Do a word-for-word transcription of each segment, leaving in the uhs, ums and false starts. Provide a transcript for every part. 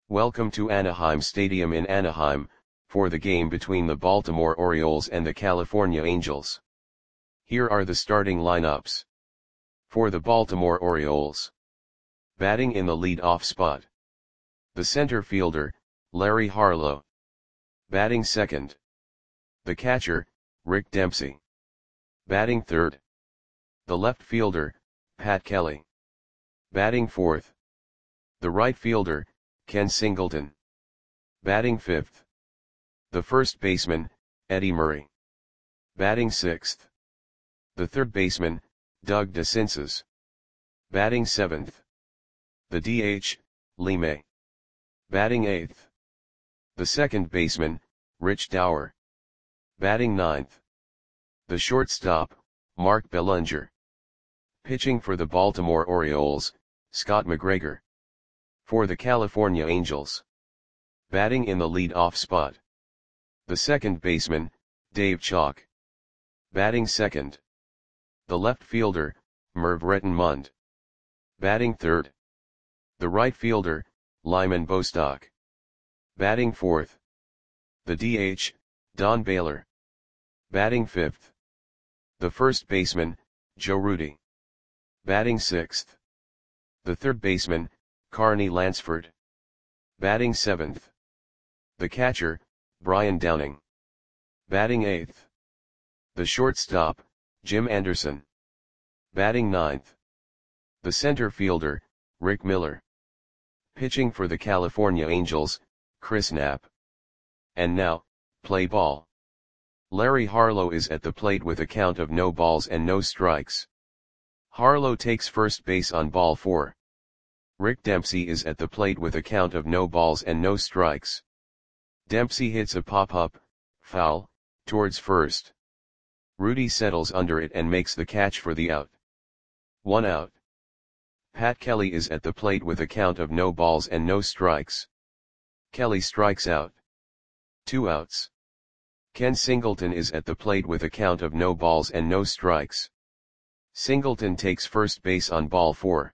Welcome to Anaheim Stadium in Anaheim, for the game between the Baltimore Orioles and the California Angels. Here are the starting lineups. For the Baltimore Orioles. Batting in the lead-off spot. The center fielder, Larry Harlow. Batting second. The catcher, Rick Dempsey. Batting third. The left fielder, Pat Kelly. Batting fourth. The right fielder, Ken Singleton. Batting fifth. The first baseman, Eddie Murray. Batting sixth. The third baseman, Doug DeCinces. Batting seventh. The D H, Lee May. Batting eighth. The second baseman, Rich Dauer. Batting ninth. The shortstop, Mark Belanger. Pitching for the Baltimore Orioles, Scott McGregor. For the California Angels. Batting in the lead-off spot. The second baseman, Dave Chalk. Batting second. The left fielder, Merv Rettenmund. Batting third. The right fielder, Lyman Bostock. Batting fourth. The D H, Don Baylor. Batting fifth. The first baseman, Joe Rudi. Batting sixth. The third baseman, Carney Lansford. Batting seventh. The catcher, Brian Downing. Batting eighth. The shortstop, Jim Anderson. Batting ninth. The center fielder, Rick Miller. Pitching for the California Angels, Chris Knapp. And now, play ball. Larry Harlow is at the plate with a count of no balls and no strikes. Harlow takes first base on ball four. Rick Dempsey is at the plate with a count of no balls and no strikes. Dempsey hits a pop-up, foul, towards first. Rudi settles under it and makes the catch for the out. One out. Pat Kelly is at the plate with a count of no balls and no strikes. Kelly strikes out. Two outs. Ken Singleton is at the plate with a count of no balls and no strikes. Singleton takes first base on ball four.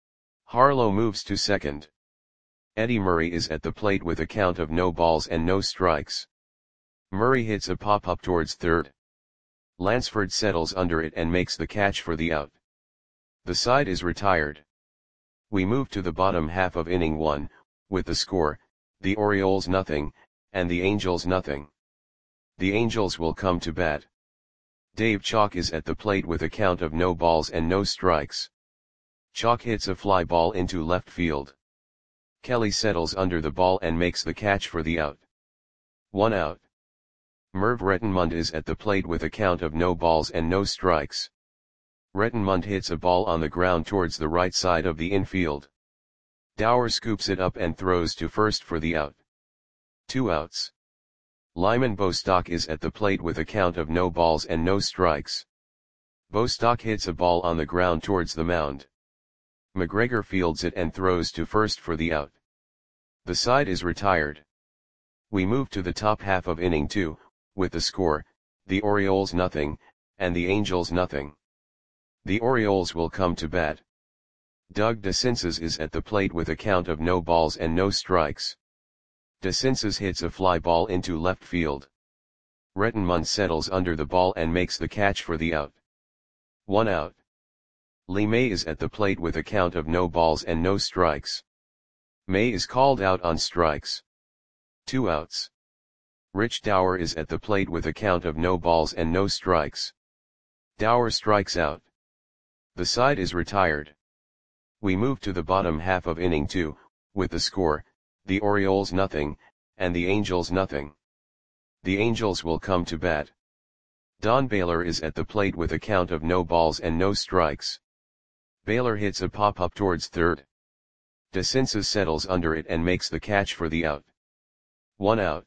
Harlow moves to second. Eddie Murray is at the plate with a count of no balls and no strikes. Murray hits a pop-up towards third. Lansford settles under it and makes the catch for the out. The side is retired. We move to the bottom half of inning one, with the score, the Orioles nothing, and the Angels nothing. The Angels will come to bat. Dave Chalk is at the plate with a count of no balls and no strikes. Chalk hits a fly ball into left field. Kelly settles under the ball and makes the catch for the out. One out. Merv Rettenmund is at the plate with a count of no balls and no strikes. Rettenmund hits a ball on the ground towards the right side of the infield. Dauer scoops it up and throws to first for the out. Two outs. Lyman Bostock is at the plate with a count of no balls and no strikes. Bostock hits a ball on the ground towards the mound. McGregor fields it and throws to first for the out. The side is retired. We move to the top half of inning two, with the score, the Orioles nothing, and the Angels nothing. The Orioles will come to bat. Doug DeCinces is at the plate with a count of no balls and no strikes. DeCinces hits a fly ball into left field. Rettenmund settles under the ball and makes the catch for the out. One out. Lee May is at the plate with a count of no balls and no strikes. May is called out on strikes. Two outs. Rich Dauer is at the plate with a count of no balls and no strikes. Dauer strikes out. The side is retired. We move to the bottom half of inning two, with the score, the Orioles nothing, and the Angels nothing. The Angels will come to bat. Don Baylor is at the plate with a count of no balls and no strikes. Baylor hits a pop-up towards third. DeCinces settles under it and makes the catch for the out. One out.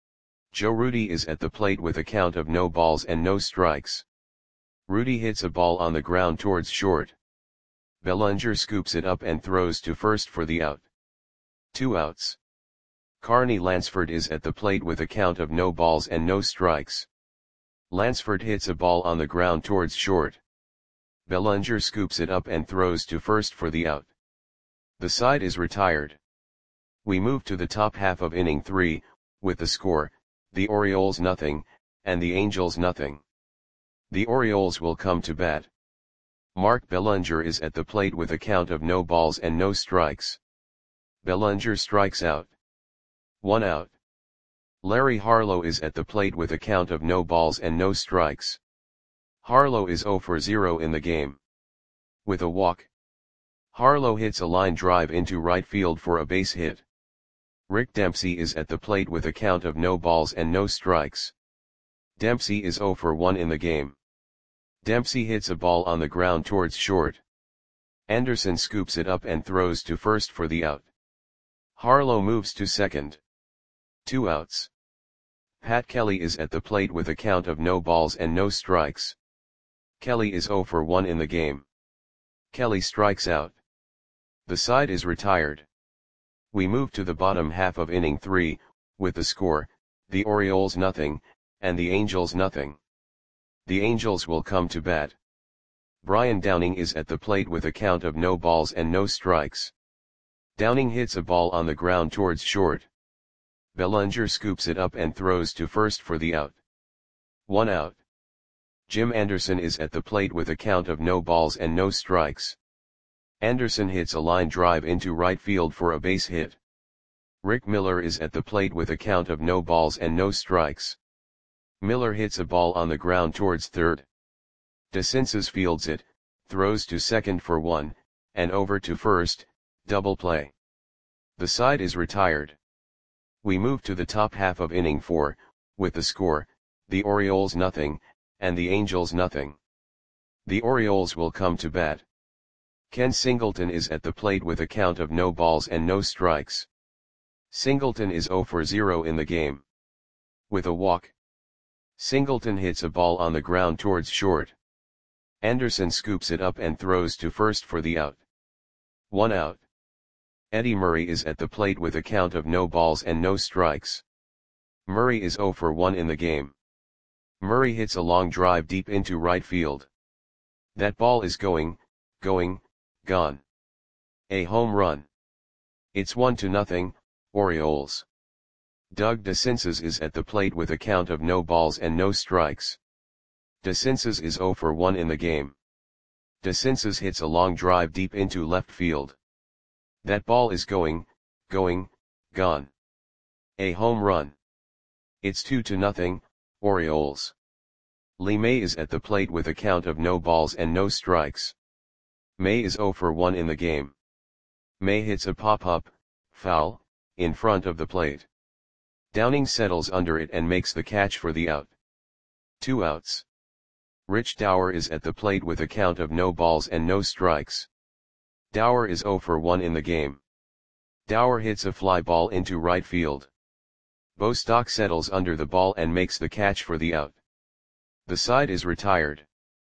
Joe Rudi is at the plate with a count of no balls and no strikes. Rudi hits a ball on the ground towards short. Belanger scoops it up and throws to first for the out. Two outs. Carney Lansford is at the plate with a count of no balls and no strikes. Lansford hits a ball on the ground towards short. Belanger scoops it up and throws to first for the out. The side is retired. We move to the top half of inning three, with the score, the Orioles nothing, and the Angels nothing. The Orioles will come to bat. Mark Belanger is at the plate with a count of no balls and no strikes. Belanger strikes out. One out. Larry Harlow is at the plate with a count of no balls and no strikes. Harlow is zero for zero in the game. With a walk. Harlow hits a line drive into right field for a base hit. Rick Dempsey is at the plate with a count of no balls and no strikes. Dempsey is zero for one in the game. Dempsey hits a ball on the ground towards short. Anderson scoops it up and throws to first for the out. Harlow moves to second. Two outs. Pat Kelly is at the plate with a count of no balls and no strikes. Kelly is zero for one in the game. Kelly strikes out. The side is retired. We move to the bottom half of inning three, with the score, the Orioles nothing, and the Angels nothing. The Angels will come to bat. Brian Downing is at the plate with a count of no balls and no strikes. Downing hits a ball on the ground towards short. Belanger scoops it up and throws to first for the out. One out. Jim Anderson is at the plate with a count of no balls and no strikes. Anderson hits a line drive into right field for a base hit. Rick Miller is at the plate with a count of no balls and no strikes. Miller hits a ball on the ground towards third. DeCinces fields it, throws to second for one, and over to first, double play. The side is retired. We move to the top half of inning four, with the score, the Orioles nothing, and the Angels nothing. The Orioles will come to bat. Ken Singleton is at the plate with a count of no balls and no strikes. Singleton is zero for zero in the game. With a walk. Singleton hits a ball on the ground towards short. Anderson scoops it up and throws to first for the out. One out. Eddie Murray is at the plate with a count of no balls and no strikes. Murray is zero for one in the game. Murray hits a long drive deep into right field. That ball is going, going, gone. A home run. It's one to nothing, Orioles. Doug DeCinces is at the plate with a count of no balls and no strikes. DeCinces is zero for one in the game. DeCinces hits a long drive deep into left field. That ball is going, going, gone. A home run. It's two to nothing, Orioles. Lee May is at the plate with a count of no balls and no strikes. May is zero for one in the game. May hits a pop-up, foul, in front of the plate. Downing settles under it and makes the catch for the out. Two outs. Rich Dower is at the plate with a count of no balls and no strikes. Dower is zero for one in the game. Dower hits a fly ball into right field. Bostock settles under the ball and makes the catch for the out. The side is retired.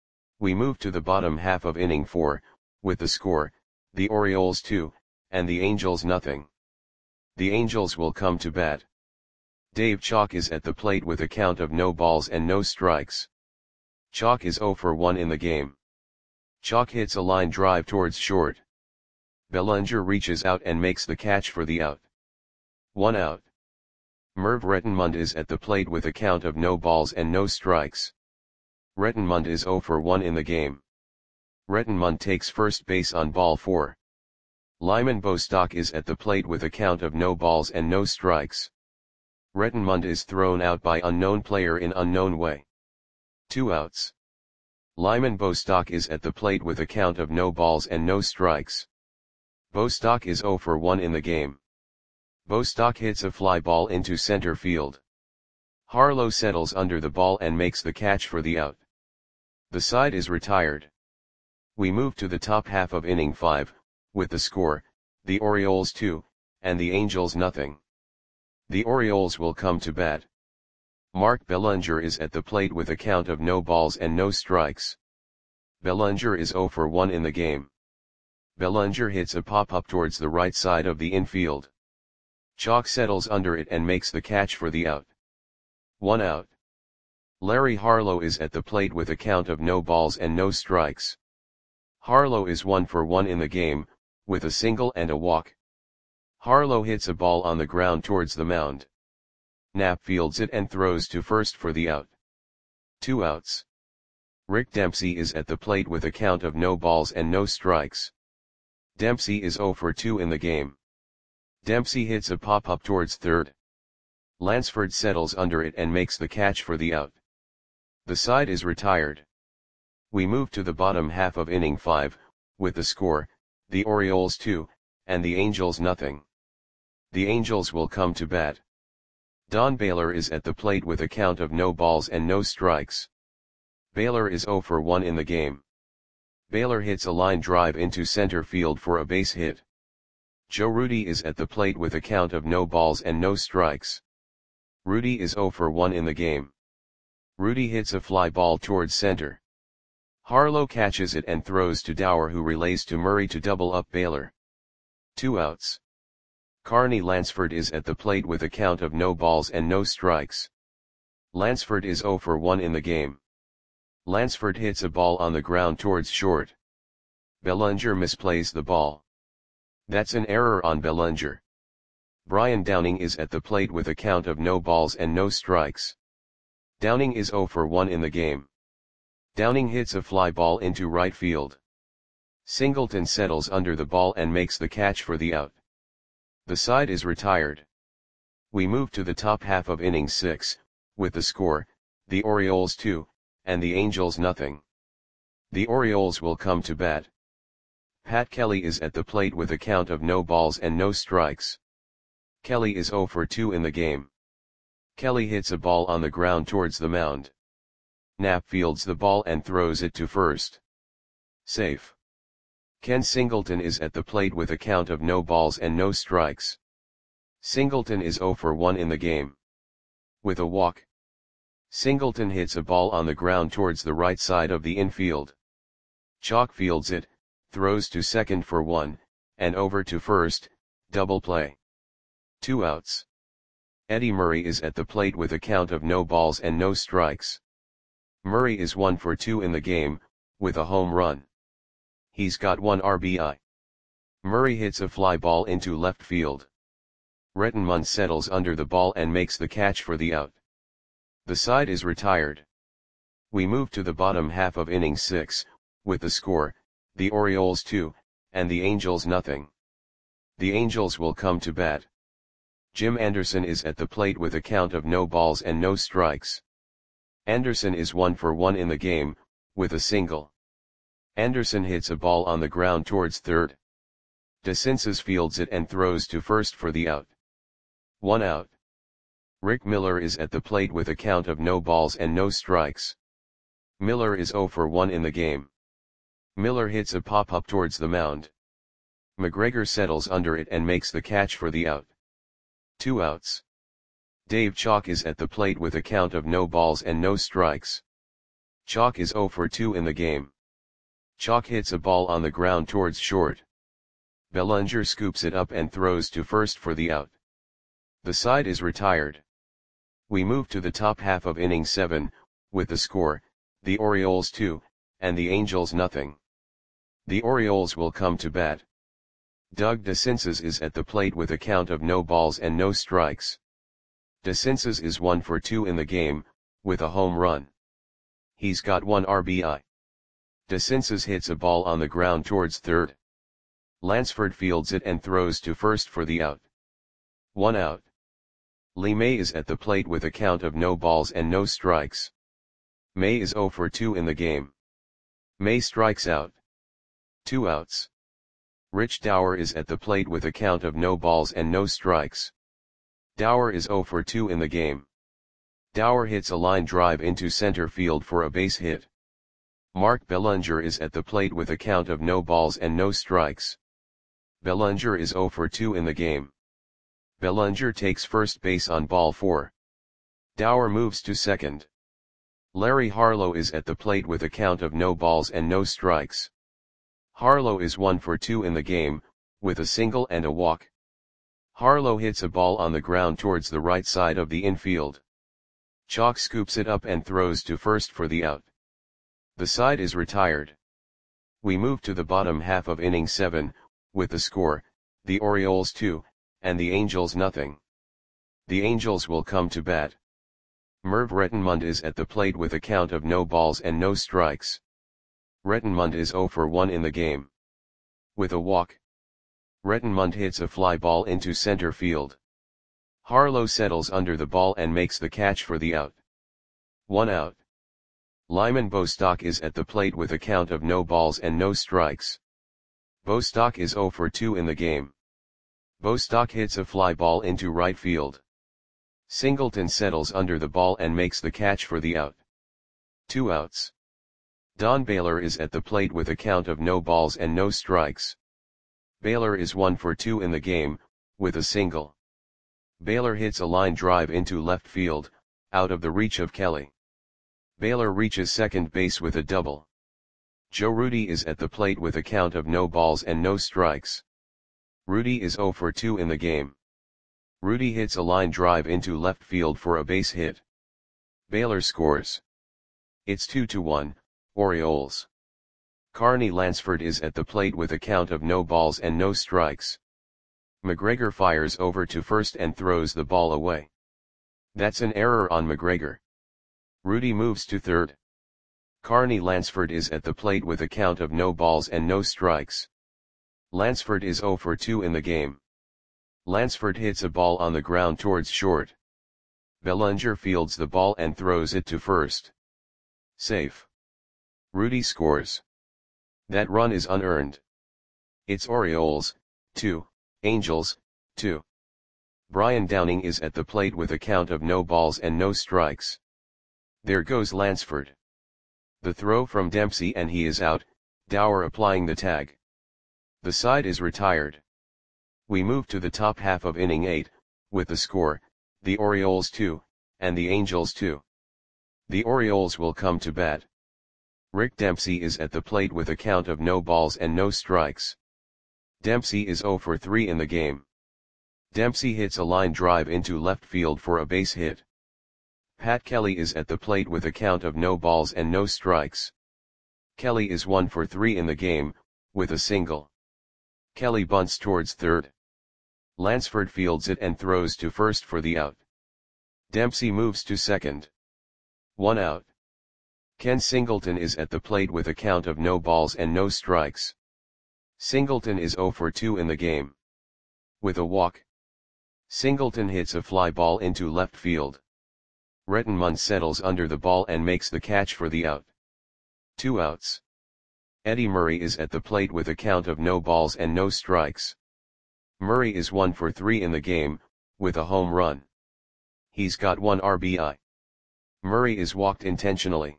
We move to the bottom half of inning four, with the score, the Orioles two, and the Angels nothing. The Angels will come to bat. Dave Chalk is at the plate with a count of no balls and no strikes. Chalk is zero for one in the game. Chalk hits a line drive towards short. Belanger reaches out and makes the catch for the out. One out. Merv Rettenmund is at the plate with a count of no balls and no strikes. Rettenmund is zero for one in the game. Rettenmund takes first base on ball four. Lyman Bostock is at the plate with a count of no balls and no strikes. Rettenmund is thrown out by unknown player in unknown way. Two outs. Lyman Bostock is at the plate with a count of no balls and no strikes. Bostock is zero for one in the game. Bostock hits a fly ball into center field. Harlow settles under the ball and makes the catch for the out. The side is retired. We move to the top half of inning five, with the score, the Orioles two, and the Angels nothing. The Orioles will come to bat. Mark Belanger is at the plate with a count of no balls and no strikes. Belanger is zero for one in the game. Belanger hits a pop-up towards the right side of the infield. Chalk settles under it and makes the catch for the out. One out. Larry Harlow is at the plate with a count of no balls and no strikes. Harlow is one for one in the game, with a single and a walk. Harlow hits a ball on the ground towards the mound. Knapp fields it and throws to first for the out. Two outs. Rick Dempsey is at the plate with a count of no balls and no strikes. Dempsey is oh for two in the game. Dempsey hits a pop-up towards third. Lansford settles under it and makes the catch for the out. The side is retired. We move to the bottom half of inning five, with the score, the Orioles two, and the Angels nothing. The Angels will come to bat. Don Baylor is at the plate with a count of no balls and no strikes. Baylor is oh for one in the game. Baylor hits a line drive into center field for a base hit. Joe Rudi is at the plate with a count of no balls and no strikes. Rudi is oh for one in the game. Rudi hits a fly ball towards center. Harlow catches it and throws to Dower, who relays to Murray to double up Baylor. Two outs. Carney Lansford is at the plate with a count of no balls and no strikes. Lansford is oh for one in the game. Lansford hits a ball on the ground towards short. Bellinger misplays the ball. That's an error on Bellinger. Brian Downing is at the plate with a count of no balls and no strikes. Downing is oh for one in the game. Downing hits a fly ball into right field. Singleton settles under the ball and makes the catch for the out. The side is retired. We move to the top half of inning six, with the score, the Orioles two, and the Angels nothing. The Orioles will come to bat. Pat Kelly is at the plate with a count of no balls and no strikes. Kelly is oh for two in the game. Kelly hits a ball on the ground towards the mound. Knapp fields the ball and throws it to first. Safe. Ken Singleton is at the plate with a count of no balls and no strikes. Singleton is oh for one in the game. With a walk. Singleton hits a ball on the ground towards the right side of the infield. Chalk fields it, throws to second for one, and over to first, double play. Two outs. Eddie Murray is at the plate with a count of no balls and no strikes. Murray is one for two in the game, with a home run. He's got one R B I. Murray hits a fly ball into left field. Rettenmund settles under the ball and makes the catch for the out. The side is retired. We move to the bottom half of inning six, with the score, the Orioles two, and the Angels nothing. The Angels will come to bat. Jim Anderson is at the plate with a count of no balls and no strikes. Anderson is one for one in the game, with a single. Anderson hits a ball on the ground towards third. DeCinces fields it and throws to first for the out. One out. Rick Miller is at the plate with a count of no balls and no strikes. Miller is oh for one in the game. Miller hits a pop-up towards the mound. McGregor settles under it and makes the catch for the out. Two outs. Dave Chalk is at the plate with a count of no balls and no strikes. Chalk is oh for two in the game. Chalk hits a ball on the ground towards short. Bellinger scoops it up and throws to first for the out. The side is retired. We move to the top half of inning seven, with the score, the Orioles two, and the Angels nothing. The Orioles will come to bat. Doug DeCinces is at the plate with a count of no balls and no strikes. DeCinces is one for two in the game, with a home run. He's got one R B I. DeCinces hits a ball on the ground towards third. Lansford fields it and throws to first for the out. One out. Lee May is at the plate with a count of no balls and no strikes. May is oh for two in the game. May strikes out. Two outs. Rich Dower is at the plate with a count of no balls and no strikes. Dower is oh for two in the game. Dower hits a line drive into center field for a base hit. Mark Bellinger is at the plate with a count of no balls and no strikes. Bellinger is oh for two in the game. Bellinger takes first base on ball four. Dower moves to second. Larry Harlow is at the plate with a count of no balls and no strikes. Harlow is one for two in the game, with a single and a walk. Harlow hits a ball on the ground towards the right side of the infield. Chalk scoops it up and throws to first for the out. The side is retired. We move to the bottom half of inning seven, with the score, the Orioles two, and the Angels nothing. The Angels will come to bat. Merv Rettenmund is at the plate with a count of no balls and no strikes. Rettenmund is zero for one in the game. With a walk, Rettenmund hits a fly ball into center field. Harlow settles under the ball and makes the catch for the out. One out. Lyman Bostock is at the plate with a count of no balls and no strikes. Bostock is zero for two in the game. Bostock hits a fly ball into right field. Singleton settles under the ball and makes the catch for the out. Two outs. Don Baylor is at the plate with a count of no balls and no strikes. Baylor is one for two in the game, with a single. Baylor hits a line drive into left field, out of the reach of Kelly. Baylor reaches second base with a double. Joe Rudi is at the plate with a count of no balls and no strikes. Rudi is zero for two in the game. Rudi hits a line drive into left field for a base hit. Baylor scores. It's two to one, Orioles. Carney Lansford is at the plate with a count of no balls and no strikes. McGregor fires over to first and throws the ball away. That's an error on McGregor. Rudi moves to third. Carney Lansford is at the plate with a count of no balls and no strikes. Lansford is zero for two in the game. Lansford hits a ball on the ground towards short. Bellinger fields the ball and throws it to first. Safe. Rudi scores. That run is unearned. It's Orioles, two, Angels, two. Brian Downing is at the plate with a count of no balls and no strikes. There goes Lansford. The throw from Dempsey and he is out, Dower applying the tag. The side is retired. We move to the top half of inning eight, with the score, the Orioles two, and the Angels two. The Orioles will come to bat. Rick Dempsey is at the plate with a count of no balls and no strikes. Dempsey is zero for three in the game. Dempsey hits a line drive into left field for a base hit. Pat Kelly is at the plate with a count of no balls and no strikes. Kelly is one for three in the game, with a single. Kelly bunts towards third. Lansford fields it and throws to first for the out. Dempsey moves to second. One out. Ken Singleton is at the plate with a count of no balls and no strikes. Singleton is zero for two in the game. With a walk, Singleton hits a fly ball into left field. Rettenmund settles under the ball and makes the catch for the out. Two outs. Eddie Murray is at the plate with a count of no balls and no strikes. Murray is one for three in the game, with a home run. He's got one R B I. Murray is walked intentionally.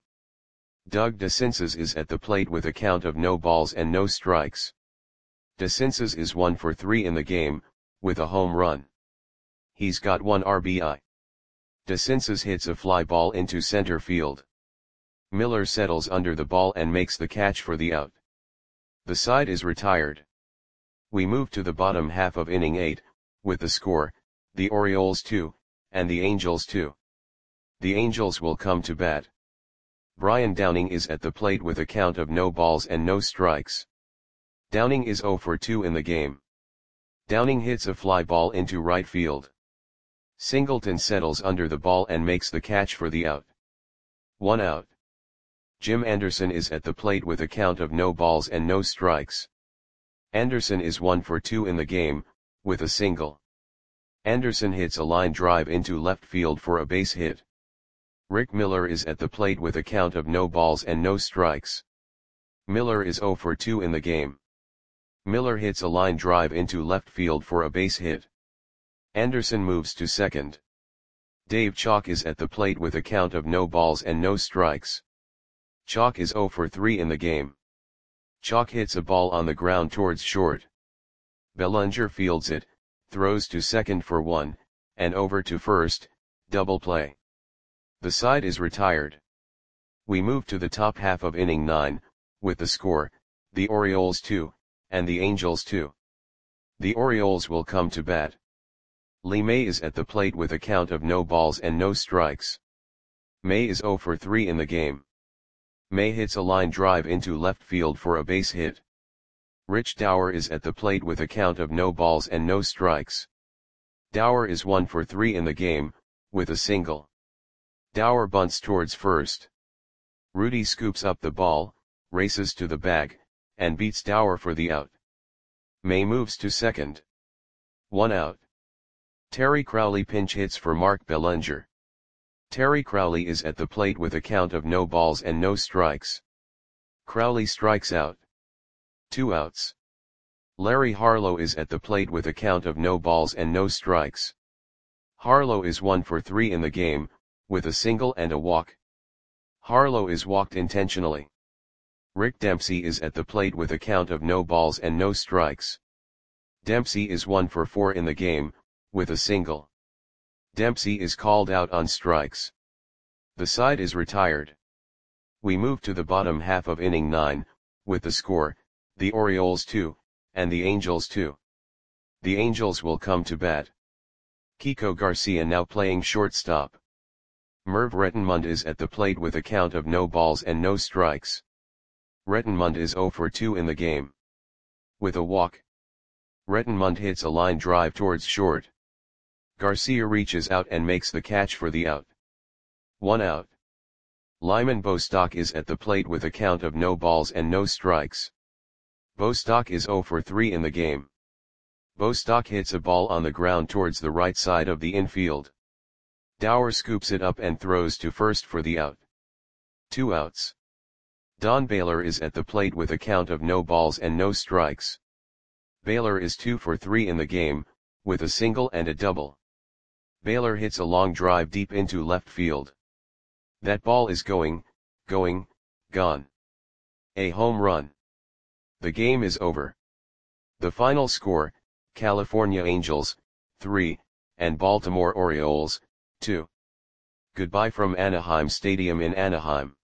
Doug DeCinces is at the plate with a count of no balls and no strikes. DeCinces is one for three in the game, with a home run. He's got one R B I. DeCinces hits a fly ball into center field. Miller settles under the ball and makes the catch for the out. The side is retired. We move to the bottom half of inning eight, with the score, the Orioles two, and the Angels two. The Angels will come to bat. Brian Downing is at the plate with a count of no balls and no strikes. Downing is zero for two in the game. Downing hits a fly ball into right field. Singleton settles under the ball and makes the catch for the out. One out. Jim Anderson is at the plate with a count of no balls and no strikes. Anderson is one for two in the game, with a single. Anderson hits a line drive into left field for a base hit. Rick Miller is at the plate with a count of no balls and no strikes. Miller is zero for two in the game. Miller hits a line drive into left field for a base hit. Anderson moves to second. Dave Chalk is at the plate with a count of no balls and no strikes. Chalk is zero for three in the game. Chalk hits a ball on the ground towards short. Bellinger fields it, throws to second for one, and over to first, double play. The side is retired. We move to the top half of inning nine, with the score, the Orioles two, and the Angels two. The Orioles will come to bat. Lee May is at the plate with a count of no balls and no strikes. May is zero for three in the game. May hits a line drive into left field for a base hit. Rich Dower is at the plate with a count of no balls and no strikes. Dower is one for three in the game, with a single. Dower bunts towards first. Rudy scoops up the ball, races to the bag, and beats Dower for the out. May moves to second. One out. Terry Crowley pinch hits for Mark Bellinger. Terry Crowley is at the plate with a count of no balls and no strikes. Crowley strikes out. Two outs. Larry Harlow is at the plate with a count of no balls and no strikes. Harlow is one for three in the game, with a single and a walk. Harlow is walked intentionally. Rick Dempsey is at the plate with a count of no balls and no strikes. Dempsey is one for four in the game, with a single. Dempsey is called out on strikes. The side is retired. We move to the bottom half of inning nine, with the score, the Orioles two, and the Angels two. The Angels will come to bat. Kiko Garcia now playing shortstop. Merv Rettenmund is at the plate with a count of no balls and no strikes. Rettenmund is zero for two in the game. With a walk. Rettenmund hits a line drive towards short. Garcia reaches out and makes the catch for the out. One out. Lyman Bostock is at the plate with a count of no balls and no strikes. Bostock is zero for three in the game. Bostock hits a ball on the ground towards the right side of the infield. Dower scoops it up and throws to first for the out. Two outs. Don Baylor is at the plate with a count of no balls and no strikes. Baylor is two for three in the game, with a single and a double. Baylor hits a long drive deep into left field. That ball is going, going, gone. A home run. The game is over. The final score, California Angels, three, and Baltimore Orioles, two. Goodbye from Anaheim Stadium in Anaheim.